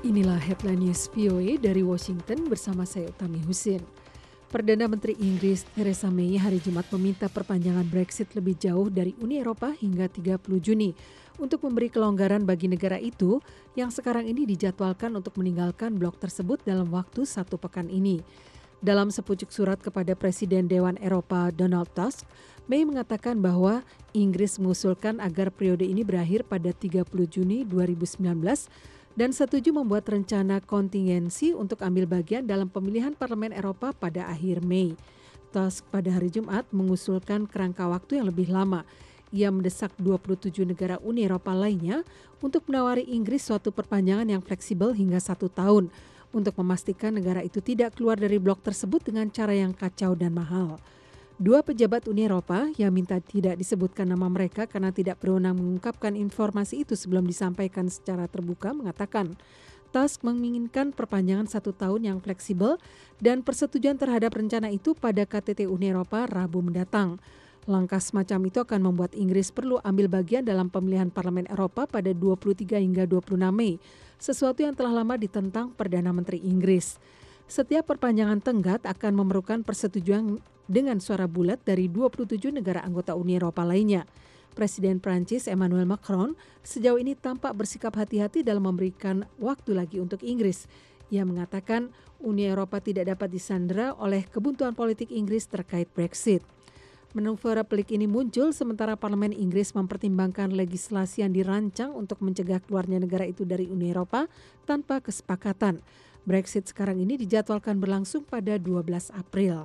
Inilah headline news VOA dari Washington bersama saya Utami Husin. Perdana Menteri Inggris Theresa May hari Jumat meminta perpanjangan Brexit lebih jauh dari Uni Eropa hingga 30 Juni untuk memberi kelonggaran bagi negara itu yang sekarang ini dijadwalkan untuk meninggalkan blok tersebut dalam waktu 1 pekan ini. Dalam sepucuk surat kepada Presiden Dewan Eropa Donald Tusk, May mengatakan bahwa Inggris mengusulkan agar periode ini berakhir pada 30 Juni 2019 dan setuju membuat rencana kontingensi untuk ambil bagian dalam pemilihan Parlemen Eropa pada akhir Mei. Tusk pada hari Jumat mengusulkan kerangka waktu yang lebih lama. Ia mendesak 27 negara Uni Eropa lainnya untuk menawari Inggris suatu perpanjangan yang fleksibel hingga 1 tahun untuk memastikan negara itu tidak keluar dari blok tersebut dengan cara yang kacau dan mahal. 2 pejabat Uni Eropa yang minta tidak disebutkan nama mereka karena tidak berwenang mengungkapkan informasi itu sebelum disampaikan secara terbuka mengatakan Tusk menginginkan perpanjangan 1 tahun yang fleksibel dan persetujuan terhadap rencana itu pada KTT Uni Eropa Rabu mendatang. Langkah semacam itu akan membuat Inggris perlu ambil bagian dalam pemilihan Parlemen Eropa pada 23 hingga 26 Mei, sesuatu yang telah lama ditentang Perdana Menteri Inggris. Setiap perpanjangan tenggat akan memerlukan persetujuan dengan suara bulat dari 27 negara anggota Uni Eropa lainnya. Presiden Prancis Emmanuel Macron sejauh ini tampak bersikap hati-hati dalam memberikan waktu lagi untuk Inggris. Ia mengatakan Uni Eropa tidak dapat disandera oleh kebuntuan politik Inggris terkait Brexit. Manuver pelik ini muncul sementara Parlemen Inggris mempertimbangkan legislasi yang dirancang untuk mencegah keluarnya negara itu dari Uni Eropa tanpa kesepakatan. Brexit sekarang ini dijadwalkan berlangsung pada 12 April.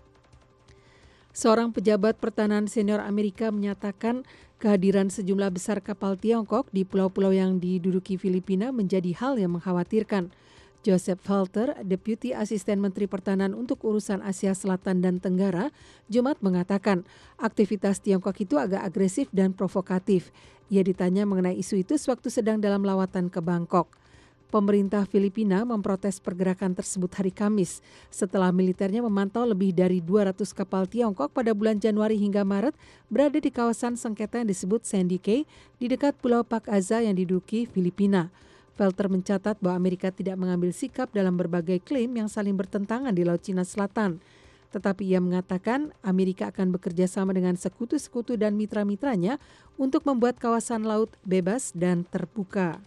Seorang pejabat pertahanan senior Amerika menyatakan kehadiran sejumlah besar kapal Tiongkok di pulau-pulau yang diduduki Filipina menjadi hal yang mengkhawatirkan. Joseph Falter, Deputi Asisten Menteri Pertahanan untuk Urusan Asia Selatan dan Tenggara, Jumat mengatakan aktivitas Tiongkok itu agak agresif dan provokatif. Ia ditanya mengenai isu itu sewaktu sedang dalam lawatan ke Bangkok. Pemerintah Filipina memprotes pergerakan tersebut hari Kamis setelah militernya memantau lebih dari 200 kapal Tiongkok pada bulan Januari hingga Maret berada di kawasan sengketa yang disebut Sandy Cay di dekat Pulau Pak Azza yang diduduki Filipina. Felter mencatat bahwa Amerika tidak mengambil sikap dalam berbagai klaim yang saling bertentangan di Laut Cina Selatan. Tetapi ia mengatakan Amerika akan bekerja sama dengan sekutu-sekutu dan mitra-mitranya untuk membuat kawasan laut bebas dan terbuka.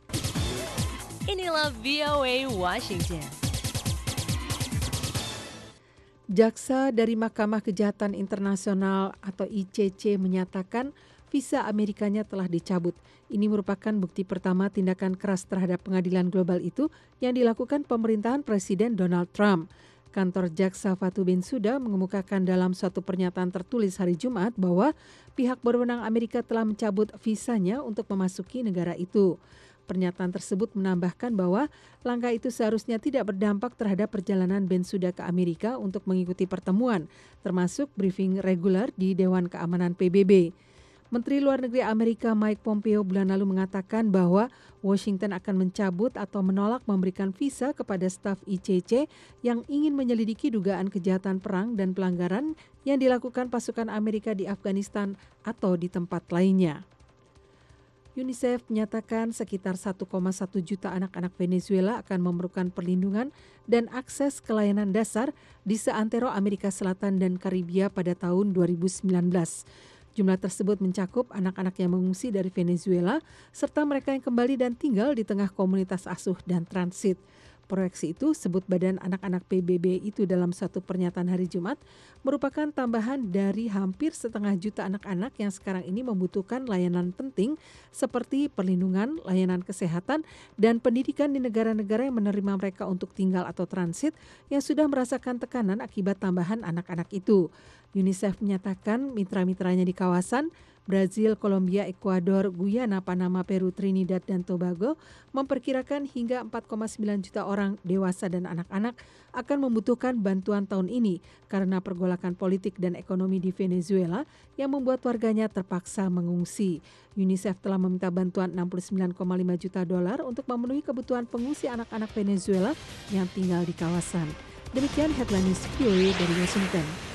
Inilah VOA Washington. Jaksa dari Mahkamah Kejahatan Internasional atau ICC menyatakan visa Amerikanya telah dicabut. Ini merupakan bukti pertama tindakan keras terhadap pengadilan global itu yang dilakukan pemerintahan Presiden Donald Trump. Kantor Jaksa Fatou Bensouda mengemukakan dalam suatu pernyataan tertulis hari Jumat bahwa pihak berwenang Amerika telah mencabut visanya untuk memasuki negara itu. Pernyataan tersebut menambahkan bahwa langkah itu seharusnya tidak berdampak terhadap perjalanan Bensouda ke Amerika untuk mengikuti pertemuan, termasuk briefing reguler di Dewan Keamanan PBB. Menteri Luar Negeri Amerika Mike Pompeo bulan lalu mengatakan bahwa Washington akan mencabut atau menolak memberikan visa kepada staf ICC yang ingin menyelidiki dugaan kejahatan perang dan pelanggaran yang dilakukan pasukan Amerika di Afghanistan atau di tempat lainnya. UNICEF menyatakan sekitar 1,1 juta anak-anak Venezuela akan memerlukan perlindungan dan akses ke layanan dasar di seantero Amerika Selatan dan Karibia pada tahun 2019. Jumlah tersebut mencakup anak-anak yang mengungsi dari Venezuela serta mereka yang kembali dan tinggal di tengah komunitas asuh dan transit. Proyeksi itu, sebut Badan Anak-anak PBB itu dalam suatu pernyataan hari Jumat, merupakan tambahan dari hampir 1,5 juta anak-anak yang sekarang ini membutuhkan layanan penting seperti perlindungan, layanan kesehatan, dan pendidikan di negara-negara yang menerima mereka untuk tinggal atau transit yang sudah merasakan tekanan akibat tambahan anak-anak itu. UNICEF menyatakan mitra-mitranya di kawasan Brazil, Kolombia, Ekuador, Guyana, Panama, Peru, Trinidad, dan Tobago memperkirakan hingga 4,9 juta orang dewasa dan anak-anak akan membutuhkan bantuan tahun ini karena pergolakan politik dan ekonomi di Venezuela yang membuat warganya terpaksa mengungsi. UNICEF telah meminta bantuan $69,5 juta untuk memenuhi kebutuhan pengungsi anak-anak Venezuela yang tinggal di kawasan. Demikian headline news VOA dari Washington.